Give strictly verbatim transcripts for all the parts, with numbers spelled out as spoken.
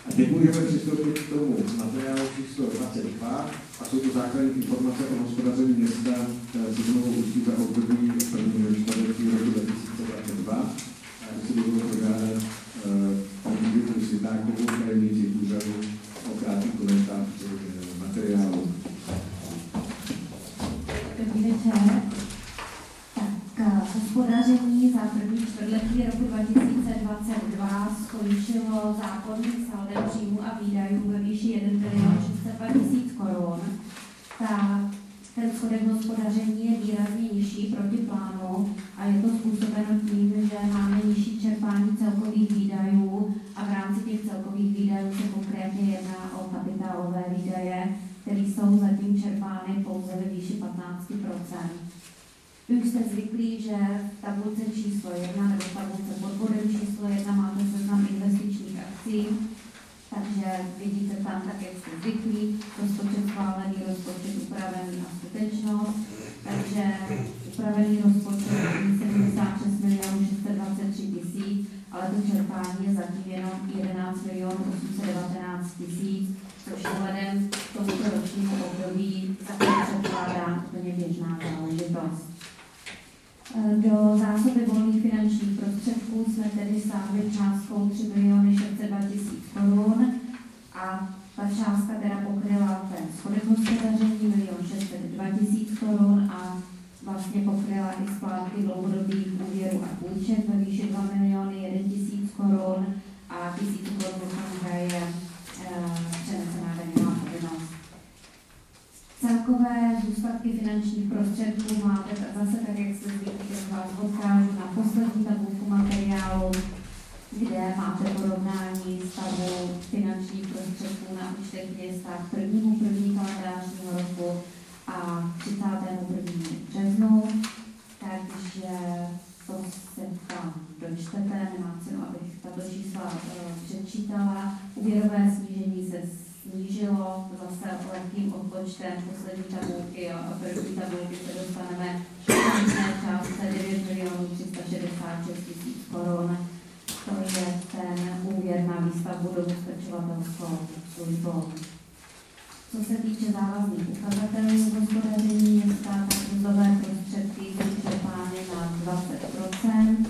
A teď můžeme přistoupit k tomu materiálu číslo dvacet dva a jsou to základní informace o hospodaření města se znovu ústí za období prvního čtvrtletí roku dva tisíce dvacet dva. A já si budu požádat paní Jutu Světákovou, tajemníci úřadu, o krátký komentář k materiálu. Dobrý večer. Tak hospodaření za první čtvrtletí roku dva tisíce dvacet dva skončilo zákonným saldem příjmů a výdajů ve výši jeden milion šest set dva tisíc korun. Ta, ten schodek hospodaření je výrazně nižší proti plánu a je to způsobeno tím, že máme nižší čerpání celkových výdajů a v rámci těch celkových výdajů se konkrétně jedná o kapitálové výdaje, které jsou zatím čerpány pouze ve výši patnáct procent. Vy už jste zvyklí, že v tabulce číslo jedna nebo v tabulce pod bodem číslo jedna máte seznam investičních akcí, takže vidíte tam tak, jak jste zvyklí, rozpočet schválený, rozpočet upravený a skutečnost. Takže upravený rozpočet je sedmdesát šest milionů šest set dvacet tři tisíc, ale to čerpání je zatím jenom jedenáct milionů osm set devatenáct tisíc, což vzhledem k tomuto ročnímu období také předkládá úplně běžná záležitost. Do zásoby volných finančních prostředků jsme tedy sáhli částkou tři miliony šest set dva tisíc korun a ta částka teda pokryla ten schodek hospodaření milion šest set dva tisíc korun a vlastně pokryla i splátky dlouhodobých úvěrů a půjček ve výši dva miliony jedna tisíc korun a tisíc korun hraje přenesená daňová povinnost. Celkové zůstatky finančních prostředků máte zase tak, jak se zvyklí, vás odkážu na poslední tabulku materiálu, kde máte porovnání stavu finančních prostředků na účtech města k prvnímu první kalendářního roku a třicátému prvnímu březnu. Takže to se tam dočtete, nemá cenu, abych tato čísla uh, přečítala. Úvěrové snížení se snížilo zase lehkým odpočtem poslední tabulky a první tabulky se dostaneme k částce devět milionů tři sta šedesát šest tisíc korun. To je ten úvěr na výstavbu domu s pečovatelskou službou. Co se týče závazných ukazatelů hospodaření města, tak mzdové prostředky jsou čerpány na dvacet procent.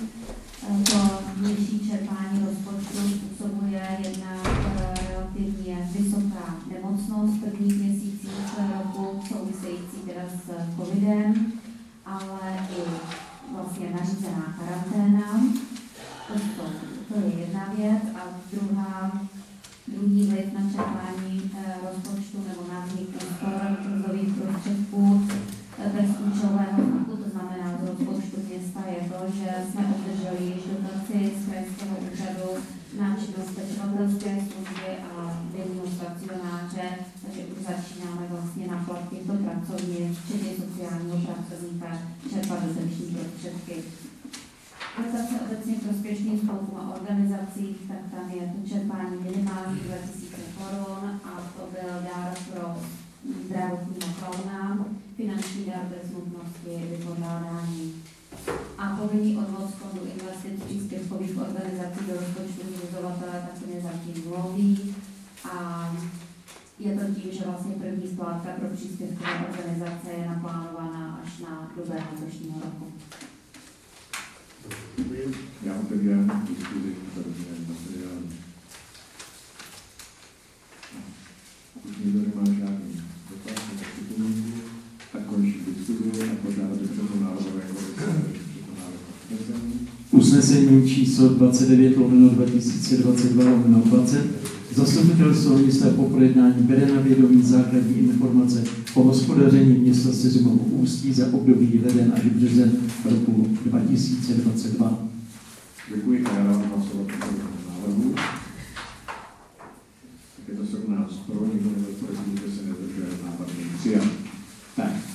To nižší čerpání rozpočtu způsobuje jedna relativně vysoká nemocnost v prvních měsících roku, související teda s covidem, ale i vlastně nařízená karanténa. To, to, to je jedna věc. A druhá, druhý vliv na čerpání eh, rozpočtu nebo na vznik mzdových prostředků bez účelového znaku, to znamená z rozpočtu města, je to, že jsme obdrželi již dotaci z krajského úřadu na činnost pečovatelské služby a denního stacionáře, takže už začínáme vlastně na plat těchto pracovnic, včetně sociálního pracovníka, čerpat dotační prostředky. Dotace obecně prospěšným spolkům a organizacích, tak tam je to čerpání minimální dva tisíce korun a to byl dár pro zdravotního klauna, finanční dar bez nutnosti vypořádání. A povinný odvod z fondu investic příspěvkových organizací do rozpočtu zřizovatele takový zatím nulový. A je to tím, že vlastně první splátka pro příspěvkové organizace je naplánovaná až na duben letošního roku. Děkuji. Já otevírám diskuzi k podobnému materiálu. Pokud nikdo nemá žádný dotaz nebo připomínku, tak končí diskuzi a požádat předsedu Národové komise. Usnesení číslo dvacet devět lomeno dva tisíce dvacet dva lomeno dvacet. Zastupitelstvo města po projednání bere na vědomí základní informace o hospodaření města Sezimovo Ústí za období leden až březen roku dva tisíce dvacet dva. Děkuji a já dávám hlasovat o návrhu. Tak je to sedmnáct pro, nikdo nebyl proti, že se nedržel návrh přijat.